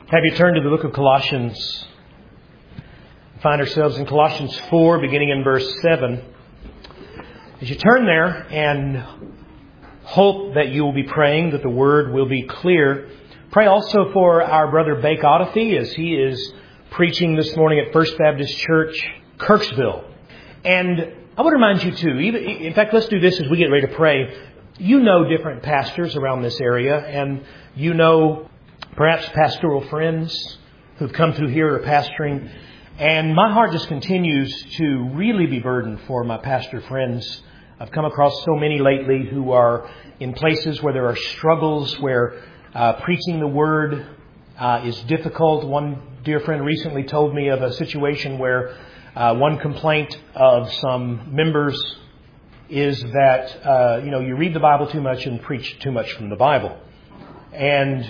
Have you turned to the book of Colossians? We find ourselves in Colossians 4, beginning in verse 7. As you turn there and hope that you will be praying, that the word will be clear, pray also for our brother Bake Odyssey as he is preaching this morning at First Baptist Church, Kirksville. And I would remind you too, in fact, let's do this as we get ready to pray. You know different pastors around this area, and you know perhaps pastoral friends who've come through here are pastoring. And my heart just continues to really be burdened for my pastor friends. I've come across so many lately who are in places where there are struggles, where preaching the word is difficult. One dear friend recently told me of a situation where one complaint of some members is that, you read the Bible too much and preach too much from the Bible. And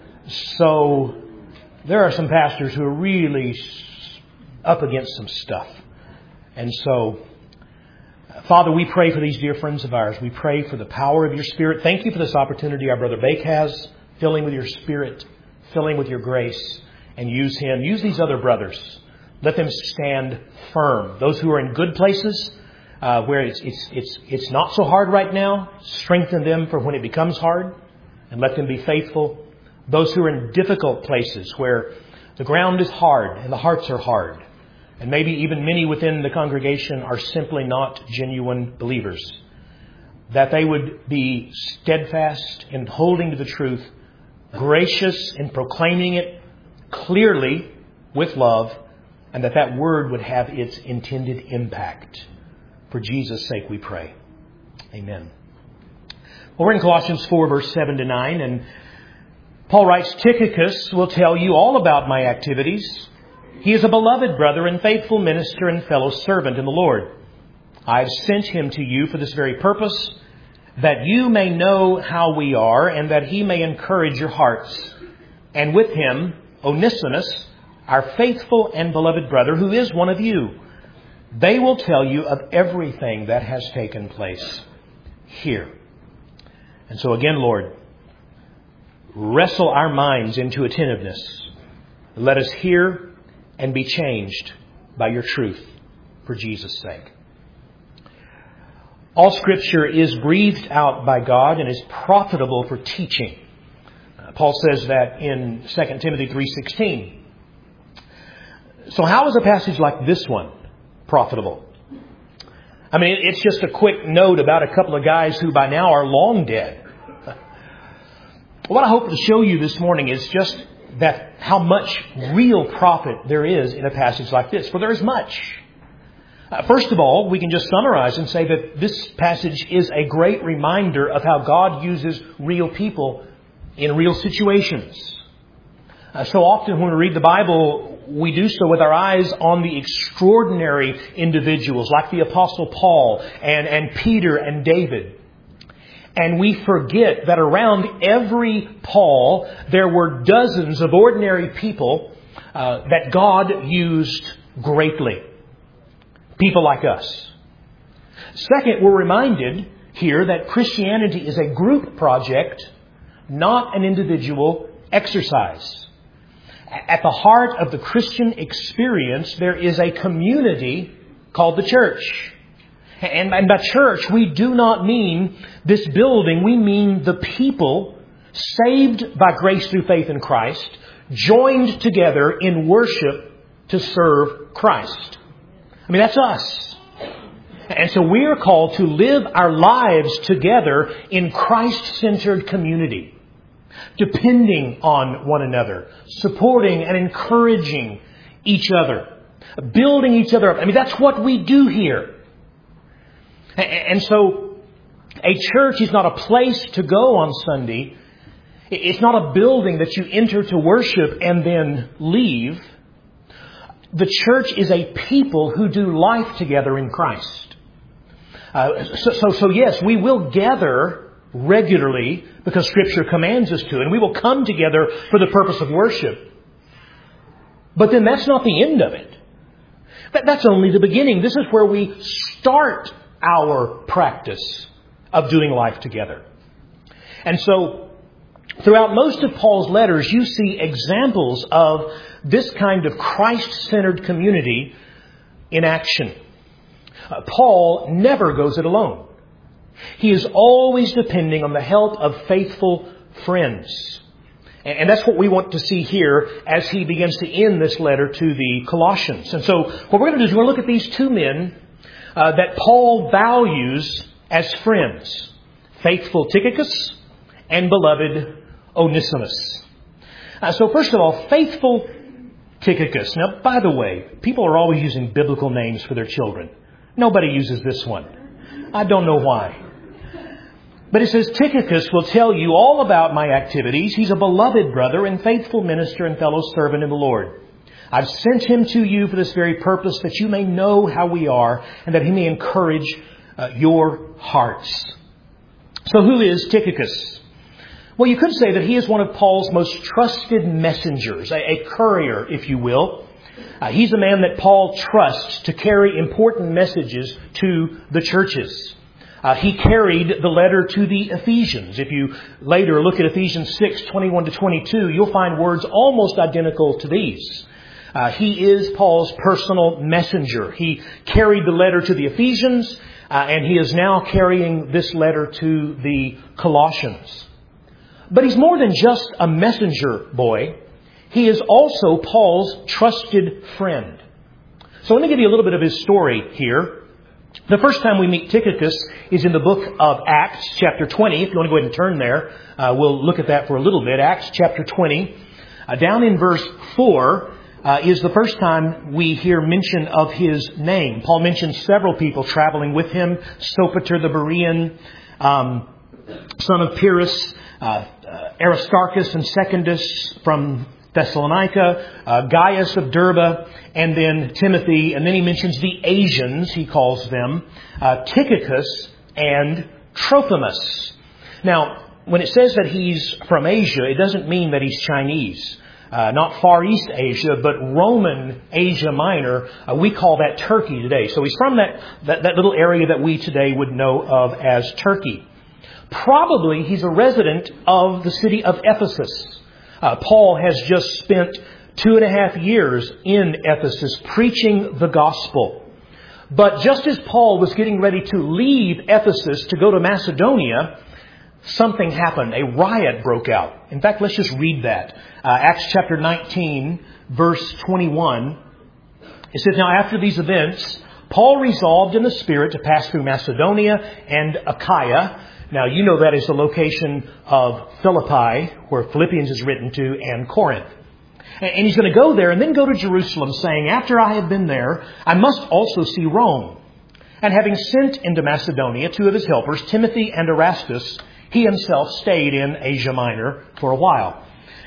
so there are some pastors who are really up against some stuff. And so, Father, we pray for these dear friends of ours. We pray for the power of your Spirit. Thank you for this opportunity our brother Bake has, filling with your Spirit, filling with your grace, and use him. Use these other brothers. Let them stand firm. Those who are in good places, where it's not so hard right now, strengthen them for when it becomes hard, and let them be faithful. Those who are in difficult places where the ground is hard and the hearts are hard, and maybe even many within the congregation are simply not genuine believers, that they would be steadfast in holding to the truth, gracious in proclaiming it clearly with love, and that word would have its intended impact. For Jesus' sake we pray. Amen. Well, we're in Colossians 4, verse 7 to 9, and Paul writes, Tychicus will tell you all about my activities. He is a beloved brother and faithful minister and fellow servant in the Lord. I have sent him to you for this very purpose, that you may know how we are and that he may encourage your hearts. And with him, Onesimus, our faithful and beloved brother, who is one of you. They will tell you of everything that has taken place here. And so again, Lord, wrestle our minds into attentiveness. Let us hear and be changed by your truth for Jesus' sake. All Scripture is breathed out by God and is profitable for teaching. Paul says that in 2 Timothy 3:16. So how is a passage like this one profitable? I mean, it's just a quick note about a couple of guys who by now are long dead. What I hope to show you this morning is just that how much real profit there is in a passage like this. For there is much. First of all, we can just summarize and say that this passage is a great reminder of how God uses real people in real situations. So often when we read the Bible, we do so with our eyes on the extraordinary individuals like the Apostle Paul and Peter and David. And we forget that around every Paul, there were dozens of ordinary people that God used greatly. People like us. Second, we're reminded here that Christianity is a group project, not an individual exercise. At the heart of the Christian experience, there is a community called the church. And by church, we do not mean this building. We mean the people saved by grace through faith in Christ, joined together in worship to serve Christ. I mean, that's us. And so we are called to live our lives together in Christ-centered community, depending on one another, supporting and encouraging each other, building each other up. I mean, that's what we do here. And so a church is not a place to go on Sunday. It's not a building that you enter to worship and then leave. The church is a people who do life together in Christ. So yes, we will gather regularly because Scripture commands us to, and we will come together for the purpose of worship. But then that's not the end of it. That's only the beginning. This is where we start our practice of doing life together. And so Throughout most of Paul's letters, you see examples of this kind of Christ-centered community in action. Paul never goes it alone. He is always depending on the help of faithful friends. And that's what we want to see here as he begins to end this letter to the Colossians. And so what we're going to do is we're going to look at these two men that Paul values as friends. Faithful Tychicus and beloved Onesimus. So first of all, faithful Tychicus. Now, by the way, people are always using biblical names for their children. Nobody uses this one. I don't know why. But it says, Tychicus will tell you all about my activities. He's a beloved brother and faithful minister and fellow servant in the Lord. I've sent him to you for this very purpose, that you may know how we are and that he may encourage your hearts. So who is Tychicus? Well, you could say that he is one of Paul's most trusted messengers, a courier, if you will. He's a man that Paul trusts to carry important messages to the churches. He carried the letter to the Ephesians. If you later look at Ephesians 6:21-22, you'll find words almost identical to these. He is Paul's personal messenger. He carried the letter to the Ephesians, and he is now carrying this letter to the Colossians. But he's more than just a messenger boy. He is also Paul's trusted friend. So let me give you a little bit of his story here. The first time we meet Tychicus is in the book of Acts, chapter 20. If you want to go ahead and turn there, we'll look at that for a little bit. Acts, chapter 20. Down in verse 4 is the first time we hear mention of his name. Paul mentions several people traveling with him. Sopater the Berean, son of Pyrrhus, Aristarchus and Secundus from Thessalonica, Gaius of Derbe, and then Timothy. And then he mentions the Asians, he calls them, Tychicus and Trophimus. Now, when it says that he's from Asia, it doesn't mean that he's Chinese. Not Far East Asia, but Roman Asia Minor. We call that Turkey today. So he's from that little area that we today would know of as Turkey. Probably he's a resident of the city of Ephesus. Paul has just spent 2.5 years in Ephesus preaching the gospel. But just as Paul was getting ready to leave Ephesus to go to Macedonia, something happened. A riot broke out. In fact, let's just read that. Acts chapter 19, verse 21. It says, now after these events, Paul resolved in the Spirit to pass through Macedonia and Achaia. Now, you know that is the location of Philippi, where Philippians is written to, and Corinth. And he's going to go there and then go to Jerusalem, saying, after I have been there, I must also see Rome. And having sent into Macedonia 2 of his helpers, Timothy and Erastus, he himself stayed in Asia Minor for a while.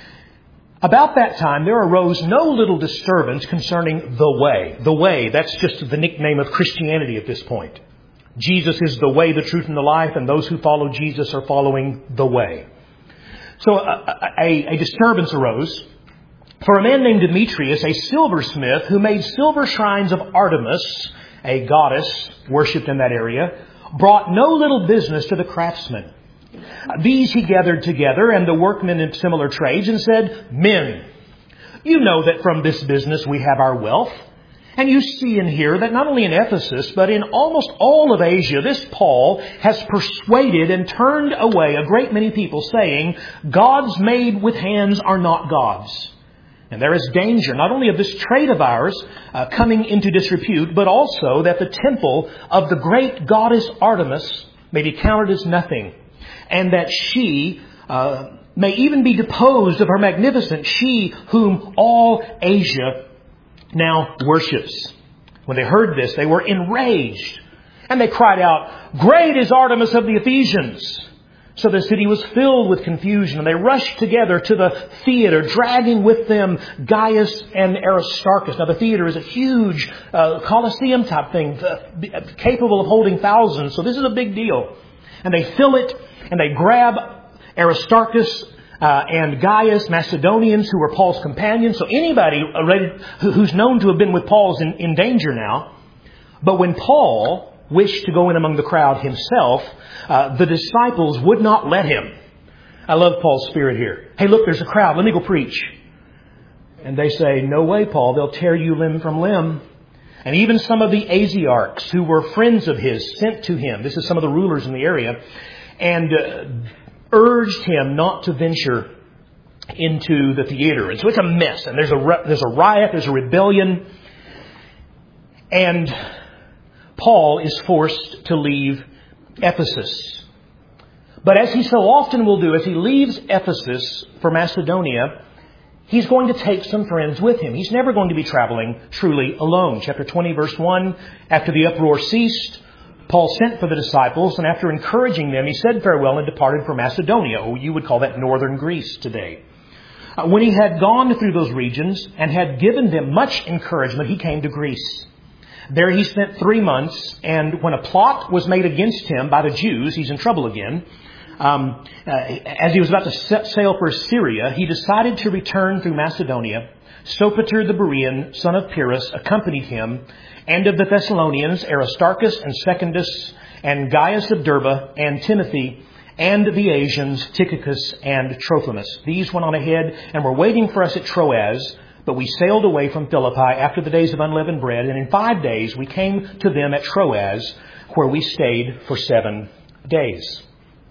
About that time, there arose no little disturbance concerning the way. The way, that's just the nickname of Christianity at this point. Jesus is the way, the truth, and the life, and those who follow Jesus are following the way. So a disturbance arose. For a man named Demetrius, a silversmith, who made silver shrines of Artemis, a goddess worshipped in that area, brought no little business to the craftsmen. These he gathered together, and the workmen in similar trades, and said, men, you know that from this business we have our wealth. And you see and hear that not only in Ephesus, but in almost all of Asia, this Paul has persuaded and turned away a great many people, saying, gods made with hands are not gods. And there is danger not only of this trade of ours coming into disrepute, but also that the temple of the great goddess Artemis may be counted as nothing, and that she may even be deposed of her magnificence, she whom all Asia now worships. When they heard this, they were enraged, and they cried out, great is Artemis of the Ephesians. So the city was filled with confusion, and they rushed together to the theater, dragging with them Gaius and Aristarchus. Now the theater is a huge Colosseum type thing, capable of holding thousands, so this is a big deal. And they fill it, and they grab Aristarchus and Gaius, Macedonians who were Paul's companions. So anybody who's known to have been with Paul is in danger now. But when Paul wished to go in among the crowd himself, the disciples would not let him. I love Paul's spirit here. Hey, look, there's a crowd. Let me go preach. And they say, no way, Paul. They'll tear you limb from limb. And even some of the Asiarchs who were friends of his sent to him. This is some of the rulers in the area. And urged him not to venture into the theater. And so it's a mess. And there's a riot. There's a rebellion. And Paul is forced to leave Ephesus. But as he so often will do, as he leaves Ephesus for Macedonia, he's going to take some friends with him. He's never going to be traveling truly alone. Chapter 20, verse 1, after the uproar ceased, Paul sent for the disciples, and after encouraging them, he said farewell and departed for Macedonia. Oh, you would call that northern Greece today. When he had gone through those regions and had given them much encouragement, he came to Greece. There he spent 3 months, and when a plot was made against him by the Jews, he's in trouble again. As he was about to set sail for Syria, he decided to return through Macedonia. Sopater the Berean, son of Pyrrhus, accompanied him, and of the Thessalonians, Aristarchus and Secundus, and Gaius of Derbe, and Timothy, and the Asians, Tychicus and Trophimus. These went on ahead and were waiting for us at Troas, but we sailed away from Philippi after the days of unleavened bread, and in 5 days we came to them at Troas, where we stayed for 7 days.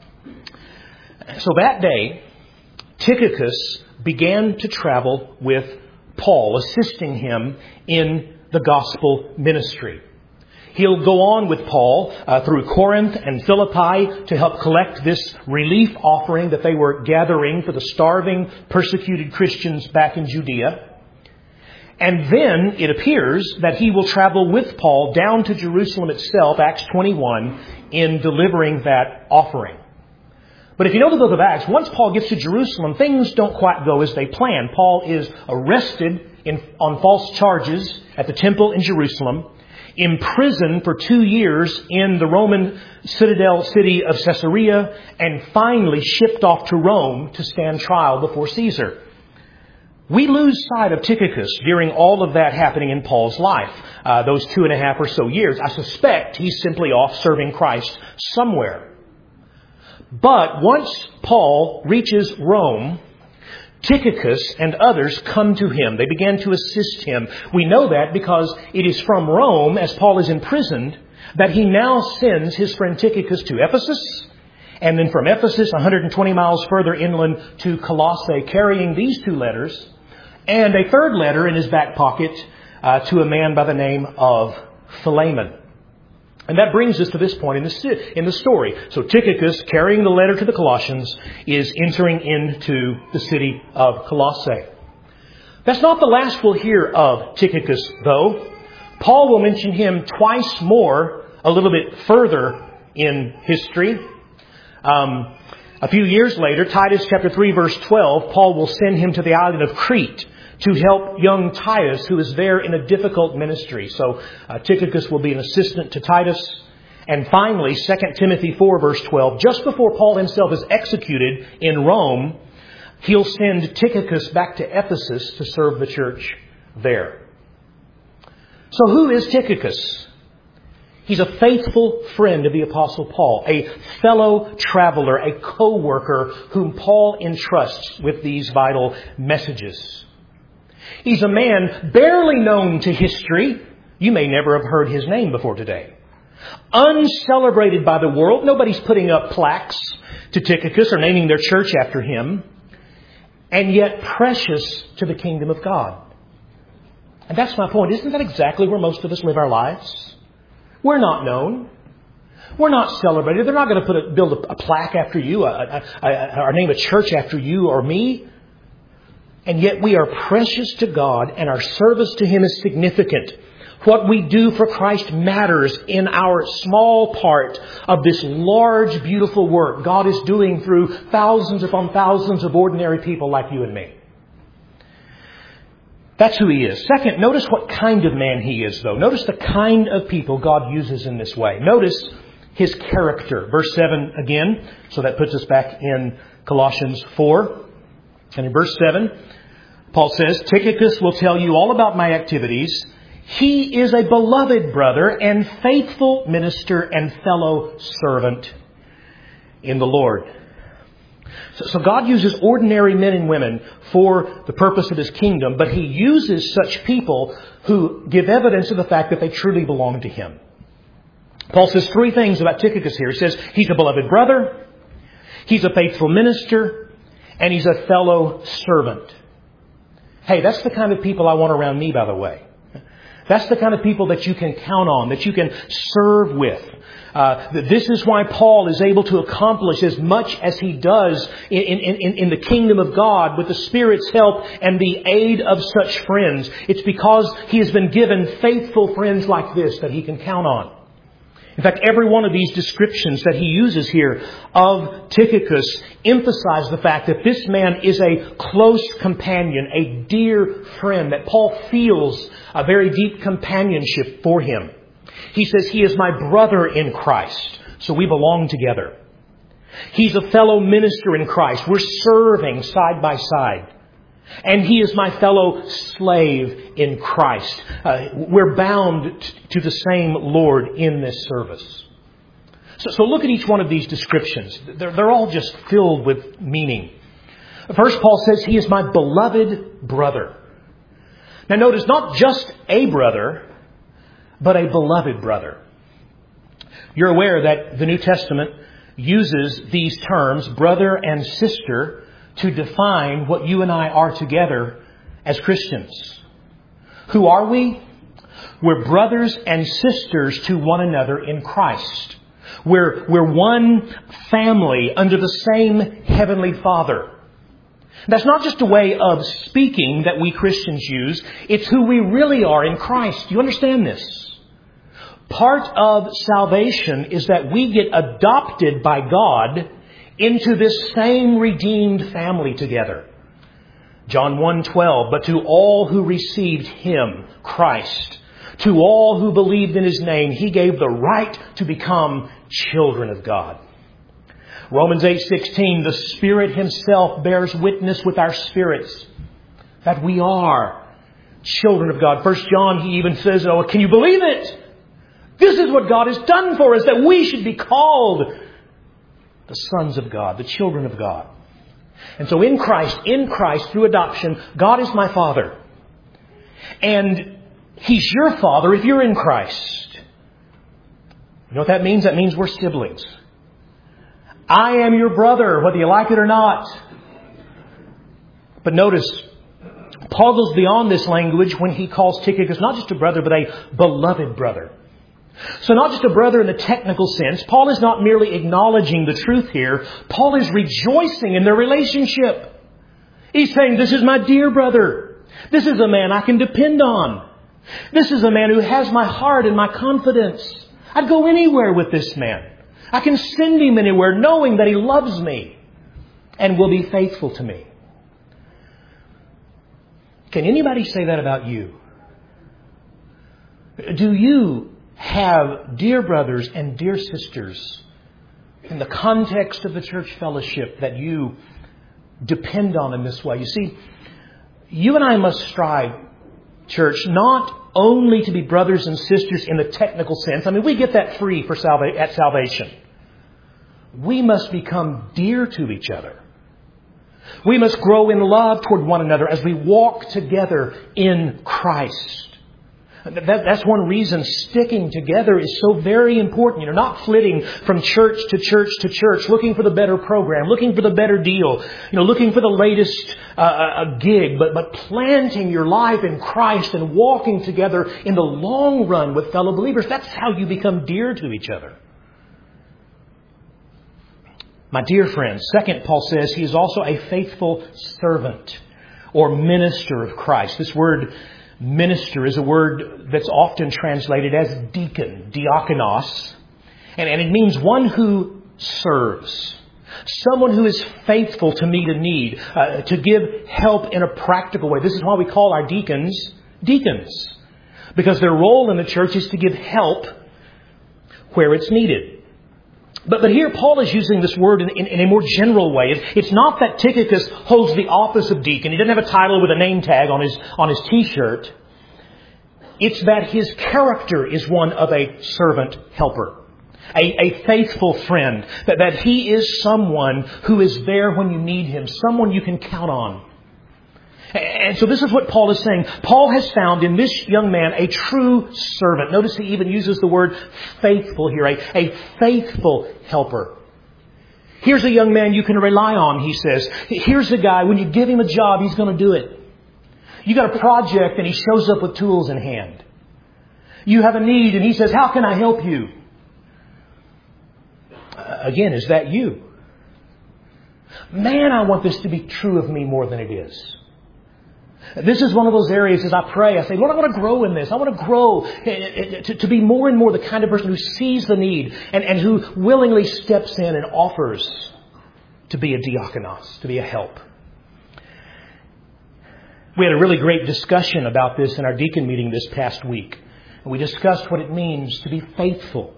So that day, Tychicus began to travel with Paul, assisting him in the gospel ministry. He'll go on with Paul through Corinth and Philippi to help collect this relief offering that they were gathering for the starving, persecuted Christians back in Judea. And then it appears that he will travel with Paul down to Jerusalem itself, Acts 21, in delivering that offering. But if you know the book of Acts, once Paul gets to Jerusalem, things don't quite go as they plan. Paul is arrested on false charges at the temple in Jerusalem, imprisoned for 2 years in the Roman citadel city of Caesarea, and finally shipped off to Rome to stand trial before Caesar. We lose sight of Tychicus during all of that happening in Paul's life, those 2.5 or so years. I suspect he's simply off serving Christ somewhere. But once Paul reaches Rome, Tychicus and others come to him. They began to assist him. We know that because it is from Rome, as Paul is imprisoned, that he now sends his friend Tychicus to Ephesus, and then from Ephesus, 120 miles further inland, to Colossae, carrying these 2 letters, and a 3rd letter in his back pocket to a man by the name of Philemon. And that brings us to this point in the story. So Tychicus, carrying the letter to the Colossians, is entering into the city of Colossae. That's not the last we'll hear of Tychicus, though. Paul will mention him twice more a little bit further in history. A few years later, Titus chapter 3, verse 12, Paul will send him to the island of Crete to help young Titus, who is there in a difficult ministry. So Tychicus will be an assistant to Titus. And finally, 2 Timothy 4, verse 12, just before Paul himself is executed in Rome, he'll send Tychicus back to Ephesus to serve the church there. So who is Tychicus? He's a faithful friend of the Apostle Paul, a fellow traveler, a co-worker whom Paul entrusts with these vital messages. He's a man barely known to history. You may never have heard his name before today. Uncelebrated by the world. Nobody's putting up plaques to Tychicus or naming their church after him. And yet precious to the kingdom of God. And that's my point. Isn't that exactly where most of us live our lives? We're not known. We're not celebrated. They're not going to build a plaque after you or name a church after you or me. And yet we are precious to God, and our service to Him is significant. What we do for Christ matters in our small part of this large, beautiful work God is doing through thousands upon thousands of ordinary people like you and me. That's who he is. Second, notice what kind of man he is, though. Notice the kind of people God uses in this way. Notice his character. Verse 7 again. So that puts us back in Colossians 4. And in verse 7, Paul says, Tychicus will tell you all about my activities. He is a beloved brother and faithful minister and fellow servant in the Lord. So God uses ordinary men and women for the purpose of His kingdom, but He uses such people who give evidence of the fact that they truly belong to Him. Paul says three things about Tychicus here. He says he's a beloved brother, he's a faithful minister, and he's a fellow servant. Hey, that's the kind of people I want around me, by the way. That's the kind of people that you can count on, that you can serve with. This is why Paul is able to accomplish as much as he does in the kingdom of God with the Spirit's help and the aid of such friends. It's because he has been given faithful friends like this that he can count on. In fact, every one of these descriptions that he uses here of Tychicus emphasize the fact that this man is a close companion, a dear friend, that Paul feels a very deep companionship for him. He says he is my brother in Christ, so we belong together. He's a fellow minister in Christ. We're serving side by side. And he is my fellow slave in Christ. We're bound to the same Lord in this service. So look at each one of these descriptions. They're all just filled with meaning. First, Paul says he is my beloved brother. Now notice, not just a brother, but a beloved brother. You're aware that the New Testament uses these terms, brother and sister, to define what you and I are together as Christians. Who are we? We're brothers and sisters to one another in Christ. We're one family under the same Heavenly Father. That's not just a way of speaking that we Christians use. It's who we really are in Christ. Do you understand this? Part of salvation is that we get adopted by God into this same redeemed family together. John 1:12, but to all who received Him, Christ, to all who believed in His name, He gave the right to become children of God. Romans 8:16, the Spirit Himself bears witness with our spirits that we are children of God. 1 John, he even says, oh, can you believe it? This is what God has done for us, that we should be called the sons of God, the children of God. And so in Christ, through adoption, God is my Father. And He's your Father if you're in Christ. You know what that means? That means we're siblings. I am your brother, whether you like it or not. But notice, Paul goes beyond this language when he calls Tychicus not just a brother, but a beloved brother. So not just a brother in the technical sense. Paul is not merely acknowledging the truth here. Paul is rejoicing in their relationship. He's saying, this is my dear brother. This is a man I can depend on. This is a man who has my heart and my confidence. I'd go anywhere with this man. I can send him anywhere knowing that he loves me and will be faithful to me. Can anybody say that about you? Do you have dear brothers and dear sisters in the context of the church fellowship that you depend on in this way? You see, you and I must strive, church, not only to be brothers and sisters in the technical sense. I mean, we get that free for at salvation. We must become dear to each other. We must grow in love toward one another as we walk together in Christ. That's one reason sticking together is so very important. You're not flitting from church to church to church, looking for the better program, looking for the better deal, looking for the latest gig, but planting your life in Christ and walking together in the long run with fellow believers. That's how you become dear to each other. My dear friends, second, Paul says he is also a faithful servant or minister of Christ. This word minister is a word that's often translated as deacon, diakonos. And it means one who serves. Someone who is faithful to meet a need, to give help in a practical way. This is why we call our deacons, deacons. Because their role in the church is to give help where it's needed. But here Paul is using this word in a more general way. It's not that Tychicus holds the office of deacon. He doesn't have a title with a name tag on his t-shirt. It's that his character is one of a servant helper. a faithful friend, that He is someone who is there when you need Him, someone you can count on. And so this is what Paul is saying. Paul has found in this young man a true servant. Notice he even uses the word faithful here, a faithful helper. Here's a young man you can rely on, he says. Here's a guy, when you give him a job, he's going to do it. You got a project and he shows up with tools in hand. You have a need and he says, how can I help you? Again, is that you? Man, I want this to be true of me more than it is. This is one of those areas as I pray, I say, Lord, I want to grow in this. I want to grow to be more and more the kind of person who sees the need and who willingly steps in and offers to be a diakonos, to be a help. We had a really great discussion about this in our deacon meeting this past week. And we discussed what it means to be faithful.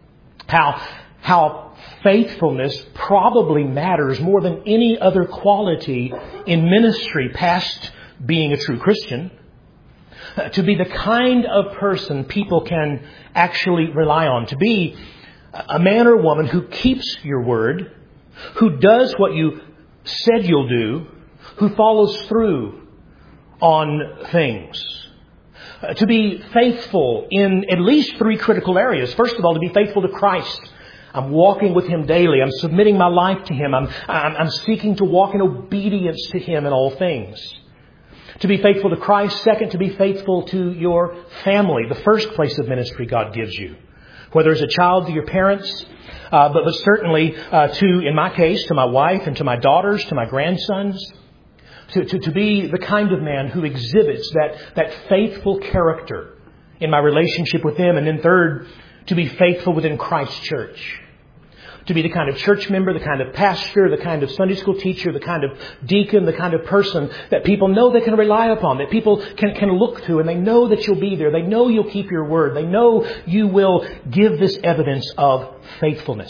How faithfulness probably matters more than any other quality in ministry past being a true Christian, to be the kind of person people can actually rely on, to be a man or woman who keeps your word, who does what you said you'll do, who follows through on things, to be faithful in at least three critical areas. First of all, to be faithful to Christ. I'm walking with Him daily. I'm submitting my life to Him. I'm seeking to walk in obedience to Him in all things. To be faithful to Christ. Second, to be faithful to your family, the first place of ministry God gives you. Whether as a child to your parents, but certainly in my case, to my wife and to my daughters, to my grandsons. To be the kind of man who exhibits that faithful character in my relationship with them. And then third, to be faithful within Christ's church. To be the kind of church member, the kind of pastor, the kind of Sunday school teacher, the kind of deacon, the kind of person that people know they can rely upon, that people can look to, and they know that you'll be there. They know you'll keep your word. They know you will give this evidence of faithfulness.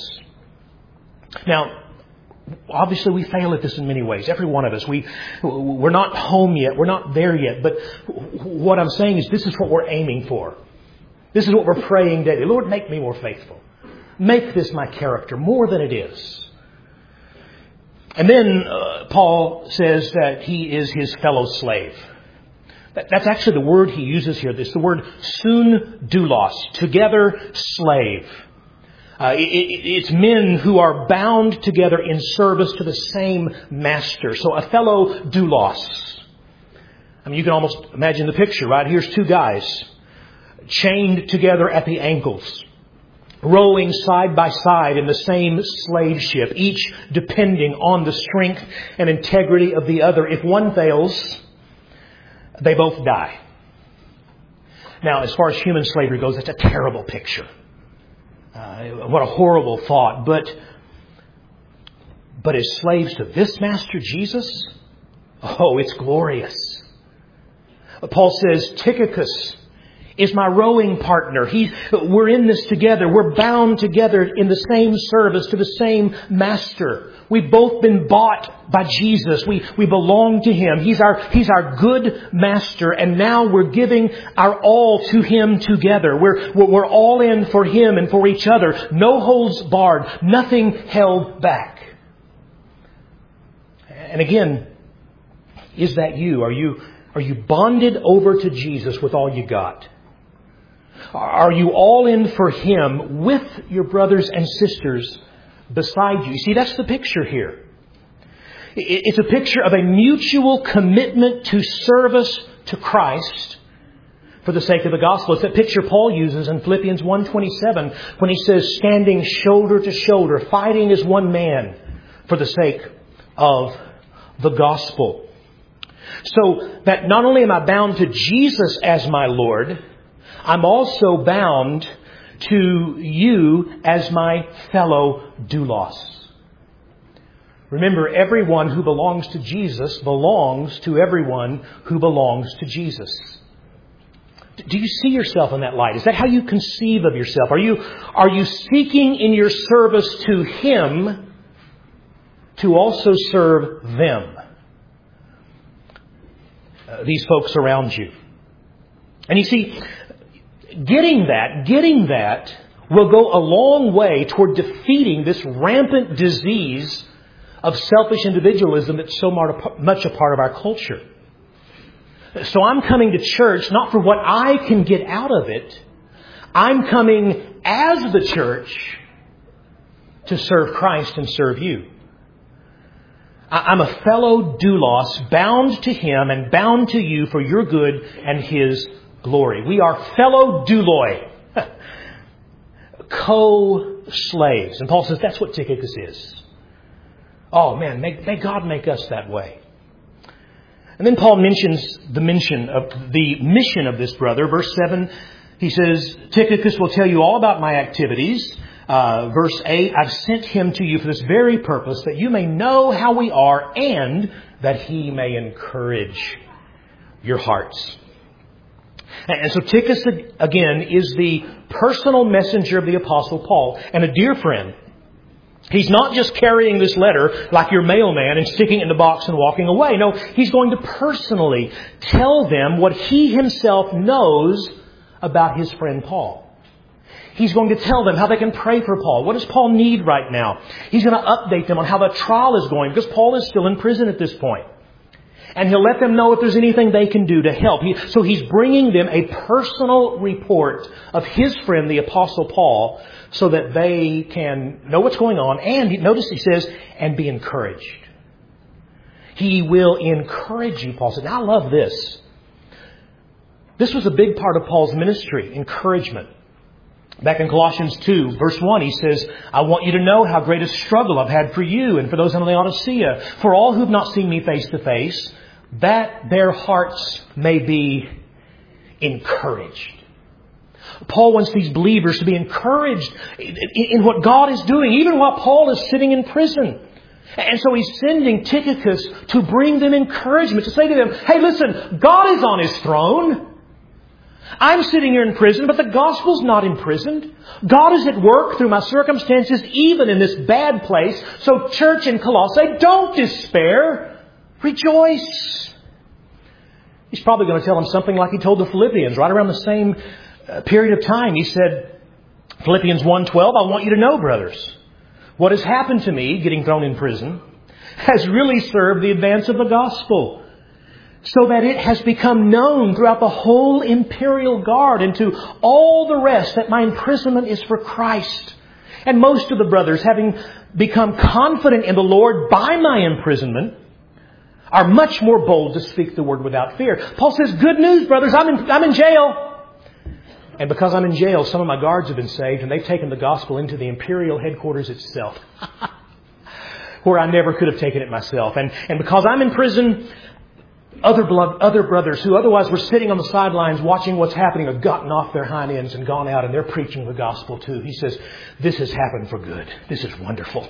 Now, obviously we fail at this in many ways. Every one of us. We're not home yet. We're not there yet. But what I'm saying is this is what we're aiming for. This is what we're praying daily. Lord, make me more faithful. Make this my character more than it is. And then Paul says that he is his fellow slave. That's actually the word he uses here. It's the word sun doulos, together slave. It's men who are bound together in service to the same master. So a fellow doulos. I mean, you can almost imagine the picture, right? Here's two guys chained together at the ankles, rowing side by side in the same slave ship, each depending on the strength and integrity of the other. If one fails, they both die. Now, as far as human slavery goes, that's a terrible picture. What a horrible thought. But as slaves to this master, Jesus, oh, it's glorious. Paul says, Tychicus is my rowing partner. We're in this together. We're bound together in the same service to the same master. We've both been bought by Jesus. We belong to Him. He's our good master, and now we're giving our all to Him together. We're all in for Him and for each other. No holds barred. Nothing held back. And again, is that you? Are you bonded over to Jesus with all you got? Are you all in for Him with your brothers and sisters beside you? You see, that's the picture here. It's a picture of a mutual commitment to service to Christ for the sake of the gospel. It's that picture Paul uses in Philippians 1:27 when he says, standing shoulder to shoulder, fighting as one man for the sake of the gospel. So that not only am I bound to Jesus as my Lord, I'm also bound to you as my fellow doulos. Remember, everyone who belongs to Jesus belongs to everyone who belongs to Jesus. Do you see yourself in that light? Is that how you conceive of yourself? Are you seeking in your service to Him to also serve them? These folks around you. And you see, getting that will go a long way toward defeating this rampant disease of selfish individualism that's so much a part of our culture. So I'm coming to church not for what I can get out of it. I'm coming as the church to serve Christ and serve you. I'm a fellow doulos, bound to Him and bound to you for your good and His glory. We are fellow douloi, co-slaves. And Paul says that's what Tychicus is. Oh man, may God make us that way. And then Paul mentions the mission of this brother. Verse 7, he says, Tychicus will tell you all about my activities. Verse 8, I've sent him to you for this very purpose, that you may know how we are and that he may encourage your hearts. And so Tychicus, again, is the personal messenger of the Apostle Paul and a dear friend. He's not just carrying this letter like your mailman and sticking it in the box and walking away. No, he's going to personally tell them what he himself knows about his friend Paul. He's going to tell them how they can pray for Paul. What does Paul need right now? He's going to update them on how the trial is going, because Paul is still in prison at this point. And he'll let them know if there's anything they can do to help. So he's bringing them a personal report of his friend, the Apostle Paul, so that they can know what's going on. And notice he says, and be encouraged. He will encourage you, Paul said. Now I love this. This was a big part of Paul's ministry, encouragement. Back in Colossians 2, verse 1, he says, I want you to know how great a struggle I've had for you and for those in Laodicea, for all who've not seen me face to face, that their hearts may be encouraged. Paul wants these believers to be encouraged in what God is doing, even while Paul is sitting in prison. And so he's sending Tychicus to bring them encouragement, to say to them, hey, listen, God is on His throne. I'm sitting here in prison, but the gospel's not imprisoned. God is at work through my circumstances, even in this bad place. So church in Colossae, don't despair. Rejoice. He's probably going to tell them something like he told the Philippians right around the same period of time. He said, Philippians 1:12, I want you to know, brothers, what has happened to me, getting thrown in prison, has really served the advance of the gospel, so that it has become known throughout the whole imperial guard and to all the rest that my imprisonment is for Christ. And most of the brothers, having become confident in the Lord by my imprisonment, are much more bold to speak the word without fear. Paul says, good news, brothers, I'm in jail. And because I'm in jail, some of my guards have been saved and they've taken the gospel into the imperial headquarters itself, where I never could have taken it myself. And because I'm in prison, other brothers who otherwise were sitting on the sidelines watching what's happening have gotten off their hind ends and gone out, and they're preaching the gospel too. He says, this has happened for good. This is wonderful.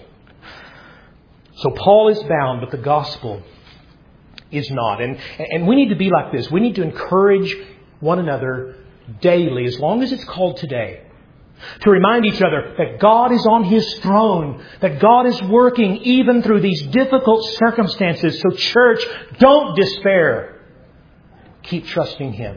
So Paul is bound, but the gospel is not. And we need to be like this. We need to encourage one another daily, as long as it's called today, to remind each other that God is on His throne, that God is working even through these difficult circumstances. So church, don't despair. Keep trusting Him.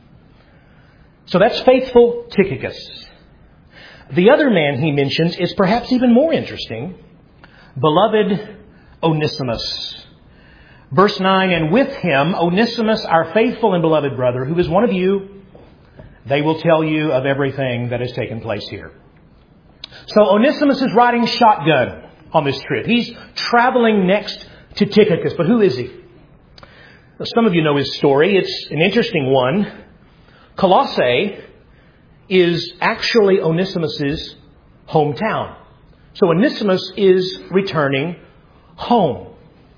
So that's faithful Tychicus. The other man he mentions is perhaps even more interesting. Beloved Onesimus. Verse 9, and with him, Onesimus, our faithful and beloved brother, who is one of you, they will tell you of everything that has taken place here. So Onesimus is riding shotgun on this trip. He's traveling next to Tychicus. But who is he? Well, some of you know his story. It's an interesting one. Colossae is actually Onesimus' hometown. So Onesimus is returning home.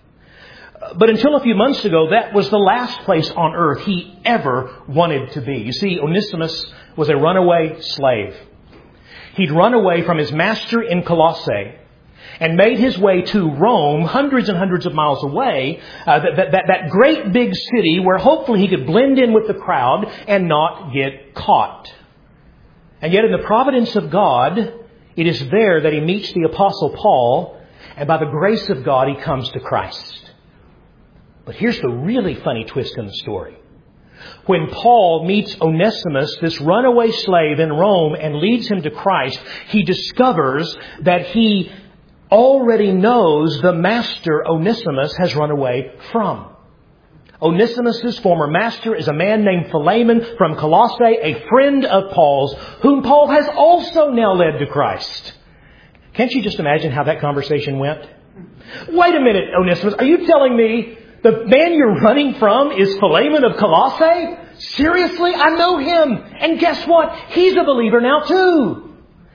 But until a few months ago, that was the last place on earth he ever wanted to be. You see, Onesimus was a runaway slave. He'd run away from his master in Colossae and made his way to Rome, hundreds and hundreds of miles away, that great big city where hopefully he could blend in with the crowd and not get caught. And yet in the providence of God, it is there that he meets the Apostle Paul, and by the grace of God, he comes to Christ. But here's the really funny twist in the story. When Paul meets Onesimus, this runaway slave in Rome, and leads him to Christ, he discovers that he already knows the master Onesimus has run away from. Onesimus' former master is a man named Philemon from Colossae, a friend of Paul's, whom Paul has also now led to Christ. Can't you just imagine how that conversation went? Wait a minute, Onesimus, are you telling me the man you're running from is Philemon of Colossae? Seriously? I know him. And guess what? He's a believer now too.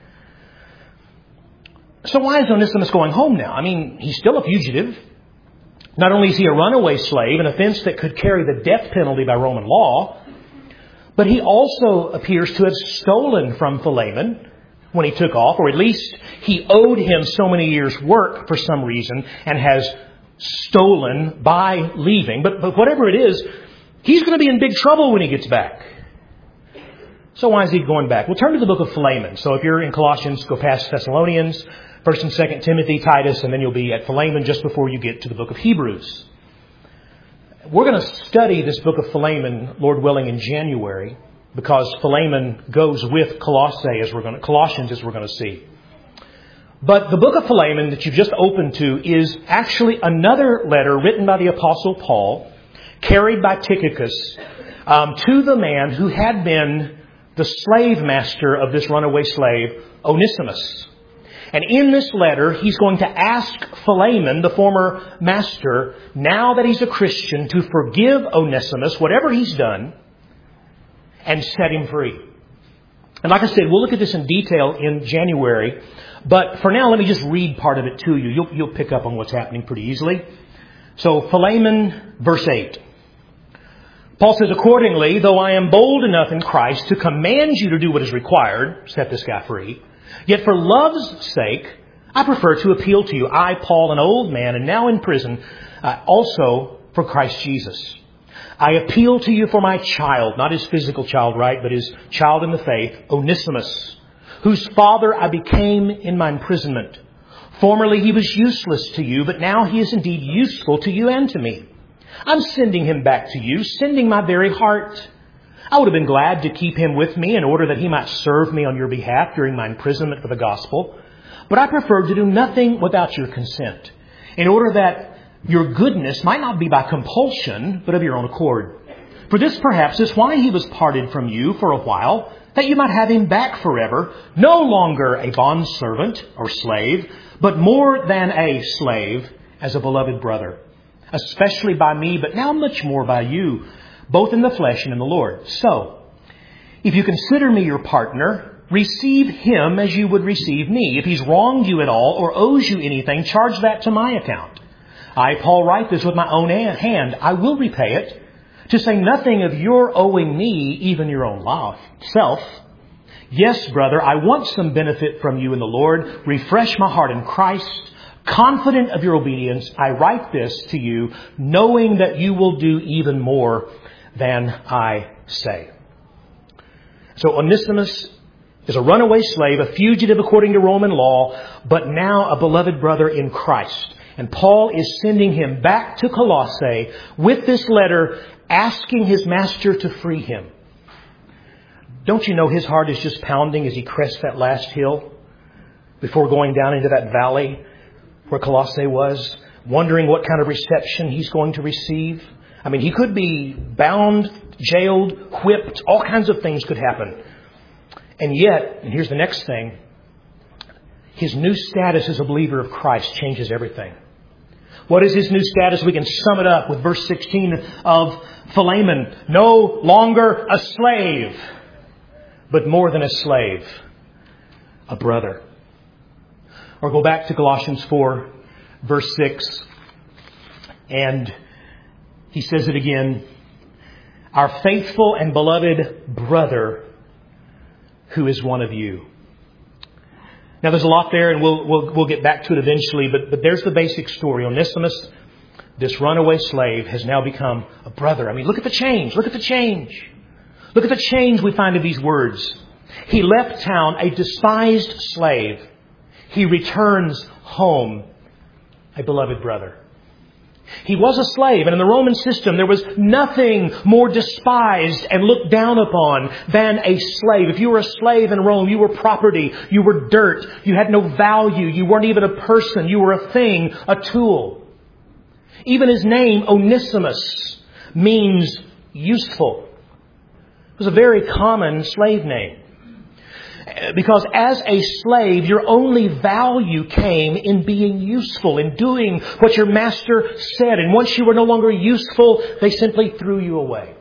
So why is Onesimus going home now? I mean, he's still a fugitive. Not only is he a runaway slave, an offense that could carry the death penalty by Roman law, but he also appears to have stolen from Philemon when he took off, or at least he owed him so many years' work for some reason and has stolen by leaving. But whatever it is, he's going to be in big trouble when he gets back. So why is he going back? Well, turn to the book of Philemon. So if you're in Colossians, go past Thessalonians, 1 and 2 Timothy, Titus, and then you'll be at Philemon just before you get to the book of Hebrews. We're going to study this book of Philemon, Lord willing, in January, because Philemon goes with Colossians, as we're going to see. But the book of Philemon that you've just opened to is actually another letter written by the Apostle Paul, carried by Tychicus, to the man who had been the slave master of this runaway slave, Onesimus. And in this letter, he's going to ask Philemon, the former master, now that he's a Christian, to forgive Onesimus, whatever he's done, and set him free. And like I said, we'll look at this in detail in January. But for now, let me just read part of it to you. You'll pick up on what's happening pretty easily. So Philemon, verse 8. Paul says, accordingly, though I am bold enough in Christ to command you to do what is required, set this guy free, yet for love's sake, I prefer to appeal to you. I, Paul, an old man and now in prison, also for Christ Jesus. I appeal to you for my child, not his physical child, right, but his child in the faith, Onesimus, whose father I became in my imprisonment. Formerly he was useless to you, but now he is indeed useful to you and to me. I'm sending him back to you, sending my very heart. I would have been glad to keep him with me in order that he might serve me on your behalf during my imprisonment for the gospel. But I preferred to do nothing without your consent, in order that your goodness might not be by compulsion, but of your own accord. For this perhaps is why he was parted from you for a while, that you might have him back forever, no longer a bondservant or slave, but more than a slave, as a beloved brother, especially by me, but now much more by you, both in the flesh and in the Lord. So, if you consider me your partner, receive him as you would receive me. If he's wronged you at all or owes you anything, charge that to my account. I, Paul, write this with my own hand. I will repay it, to say nothing of your owing me even your own self. Yes, brother, I want some benefit from you in the Lord. Refresh my heart in Christ. Confident of your obedience, I write this to you, knowing that you will do even more than I say. So Onesimus is a runaway slave, a fugitive according to Roman law, but now a beloved brother in Christ. And Paul is sending him back to Colossae with this letter, asking his master to free him. Don't you know his heart is just pounding as he crests that last hill before going down into that valley where Colossae was, wondering what kind of reception he's going to receive? I mean, he could be bound, jailed, whipped, all kinds of things could happen. And yet, and here's the next thing, his new status as a believer of Christ changes everything. What is his new status? We can sum it up with verse 16 of Philemon. No longer a slave, but more than a slave, a brother. Or go back to Colossians 4, verse 6, and he says it again. Our faithful and beloved brother, who is one of you. Now, there's a lot there, and we'll get back to it eventually, but there's the basic story. Onesimus, this runaway slave, has now become a brother. I mean, look at the change. Look at the change. Look at the change we find in these words. He left town a despised slave. He returns home a beloved brother. He was a slave, and in the Roman system there was nothing more despised and looked down upon than a slave. If you were a slave in Rome, you were property, you were dirt, you had no value, you weren't even a person, you were a thing, a tool. Even his name, Onesimus, means useful. It was a very common slave name. Because as a slave, your only value came in being useful, in doing what your master said. And once you were no longer useful, they simply threw you away.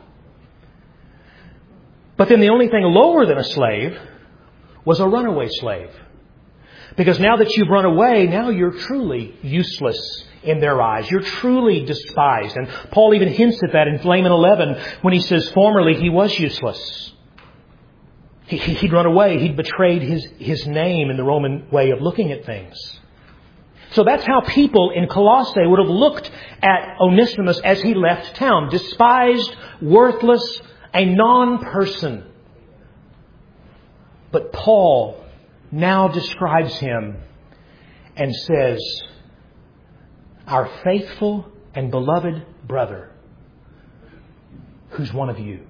But then the only thing lower than a slave was a runaway slave. Because now that you've run away, now you're truly useless in their eyes. You're truly despised. And Paul even hints at that in Philemon 11 when he says, formerly he was useless. He'd run away. He'd betrayed his name in the Roman way of looking at things. So that's how people in Colossae would have looked at Onesimus as he left town. Despised, worthless, a non-person. But Paul now describes him and says, our faithful and beloved brother, who's one of you.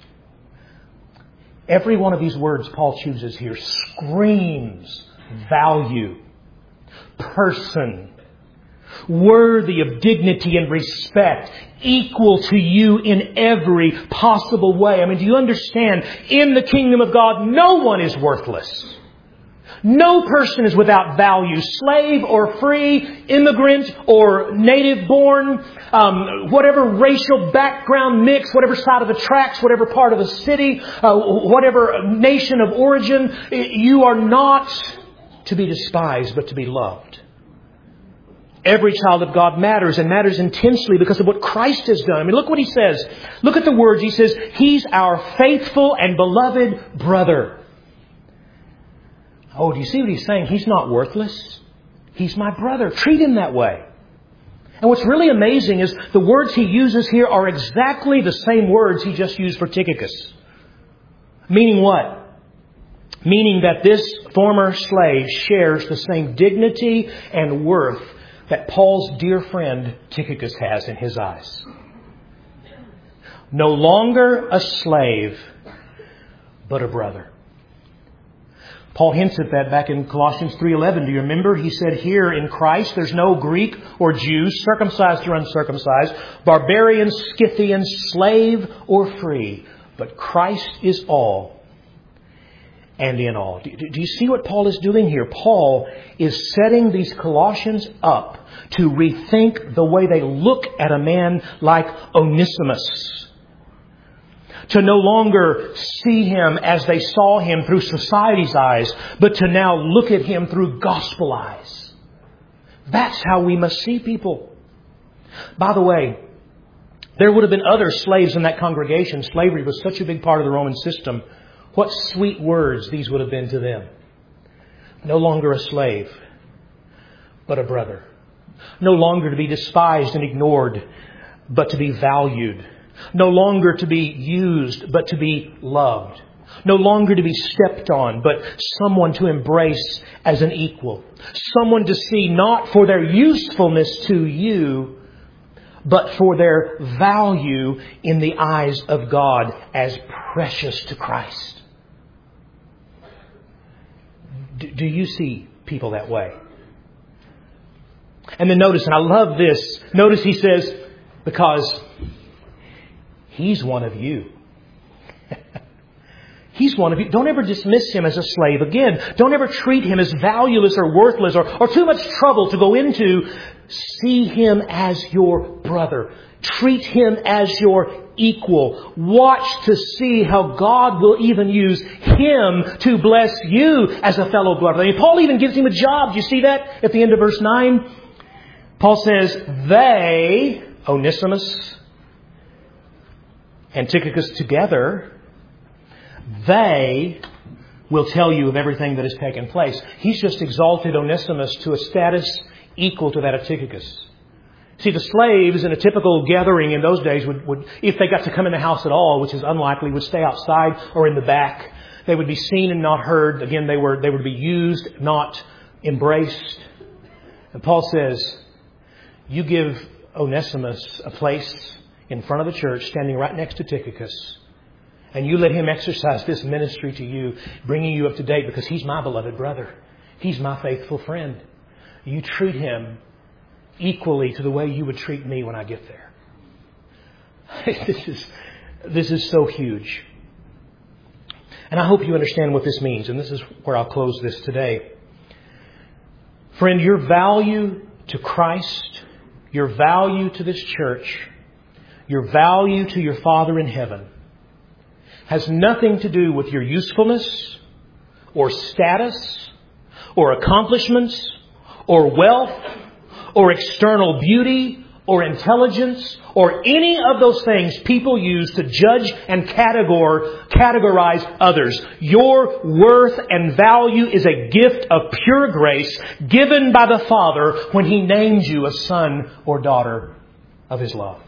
Every one of these words Paul chooses here screams value, person, worthy of dignity and respect, equal to you in every possible way. I mean, do you understand? In the kingdom of God, no one is worthless. No person is without value, slave or free, immigrant or native born, whatever racial background mix, whatever side of the tracks, whatever part of the city, whatever nation of origin, you are not to be despised, but to be loved. Every child of God matters, and matters intensely because of what Christ has done. I mean, look what he says. Look at the words. He says, He's our faithful and beloved brother. Oh, do you see what he's saying? He's not worthless. He's my brother. Treat him that way. And what's really amazing is the words he uses here are exactly the same words he just used for Tychicus. Meaning what? Meaning that this former slave shares the same dignity and worth that Paul's dear friend Tychicus has in his eyes. No longer a slave, but a brother. Paul hints at that back in Colossians 3:11. Do you remember? He said here in Christ there's no Greek or Jew, circumcised or uncircumcised, barbarian, Scythian, slave or free. But Christ is all and in all. Do you see what Paul is doing here? Paul is setting these Colossians up to rethink the way they look at a man like Onesimus. To no longer see him as they saw him through society's eyes, but to now look at him through gospel eyes. That's how we must see people. By the way, there would have been other slaves in that congregation. Slavery was such a big part of the Roman system. What sweet words these would have been to them. No longer a slave, but a brother. No longer to be despised and ignored, but to be valued. No longer to be used, but to be loved. No longer to be stepped on, but someone to embrace as an equal. Someone to see not for their usefulness to you, but for their value in the eyes of God as precious to Christ. Do you see people that way? And then notice, and I love this, notice he says, because He's one of you. He's one of you. Don't ever dismiss him as a slave again. Don't ever treat him as valueless or worthless or too much trouble to go into. See him as your brother. Treat him as your equal. Watch to see how God will even use him to bless you as a fellow brother. I mean, Paul even gives him a job. Do you see that at the end of verse 9? Paul says, they, Onesimus and Tychicus together, they will tell you of everything that has taken place. He's just exalted Onesimus to a status equal to that of Tychicus. See, the slaves in a typical gathering in those days would, if they got to come in the house at all, which is unlikely, would stay outside or in the back. They would be seen and not heard. Again, they would be used, not embraced. And Paul says, you give Onesimus a place in front of the church, standing right next to Tychicus, and you let him exercise this ministry to you, bringing you up to date because he's my beloved brother. He's my faithful friend. You treat him equally to the way you would treat me when I get there. This is so huge. And I hope you understand what this means. And this is where I'll close this today. Friend, your value to Christ, your value to this church, your value to your Father in heaven has nothing to do with your usefulness or status or accomplishments or wealth or external beauty or intelligence or any of those things people use to judge and categorize others. Your worth and value is a gift of pure grace given by the Father when He named you a son or daughter of His love.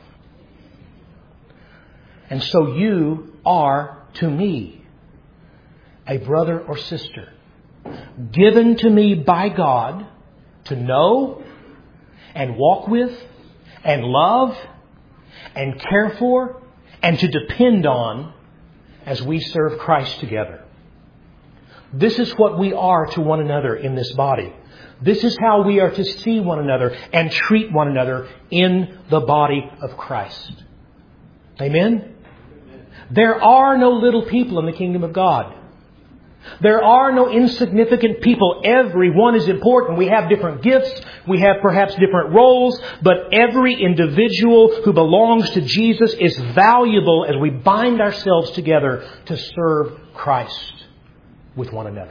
And so you are to me a brother or sister given to me by God to know and walk with and love and care for and to depend on as we serve Christ together. This is what we are to one another in this body. This is how we are to see one another and treat one another in the body of Christ. Amen? There are no little people in the kingdom of God. There are no insignificant people. Everyone is important. We have different gifts. We have perhaps different roles. But every individual who belongs to Jesus is valuable as we bind ourselves together to serve Christ with one another.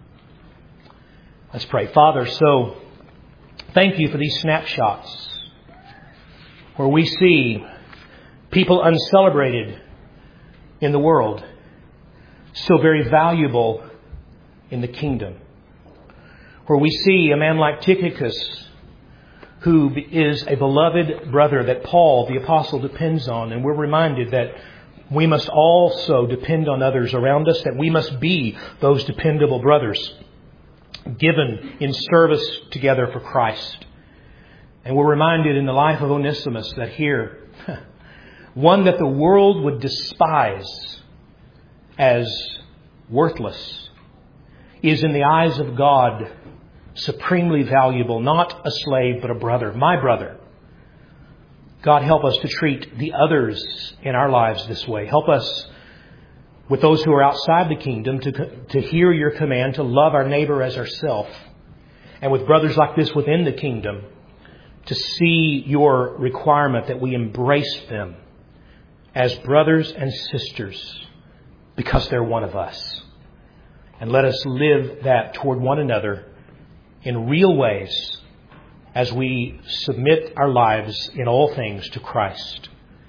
Let's pray. Father, so thank you for these snapshots where we see people uncelebrated in the world, so very valuable in the kingdom. Where we see a man like Tychicus, who is a beloved brother that Paul, the apostle, depends on. And we're reminded that we must also depend on others around us, that we must be those dependable brothers, given in service together for Christ. And we're reminded in the life of Onesimus that here, one that the world would despise as worthless, is in the eyes of God supremely valuable, not a slave, but a brother, my brother. God, help us to treat the others in our lives this way. Help us with those who are outside the kingdom to hear your command to love our neighbor as ourselves. And with brothers like this within the kingdom, to see your requirement that we embrace them as brothers and sisters because they're one of us. And let us live that toward one another in real ways as we submit our lives in all things to Christ.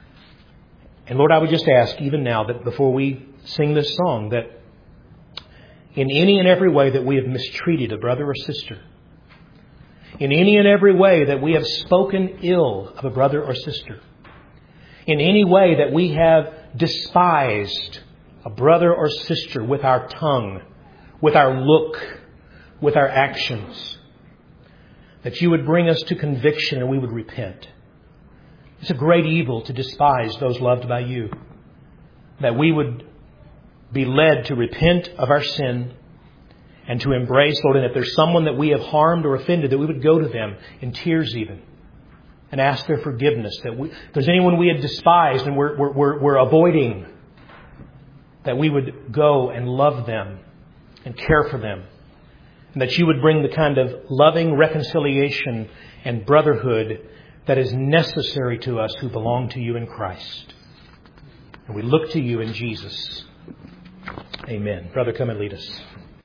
And Lord, I would just ask even now that before we sing this song, that in any and every way that we have mistreated a brother or sister, in any and every way that we have spoken ill of a brother or sister, in any way that we have despised a brother or sister with our tongue, with our look, with our actions, that you would bring us to conviction and we would repent. It's a great evil to despise those loved by you. That we would be led to repent of our sin and to embrace, Lord, and if there's someone that we have harmed or offended, that we would go to them in tears even and ask their forgiveness. That if there's anyone we had despised and we're avoiding, that we would go and love them and care for them. And that you would bring the kind of loving reconciliation and brotherhood that is necessary to us who belong to you in Christ. And we look to you in Jesus. Amen. Brother, come and lead us.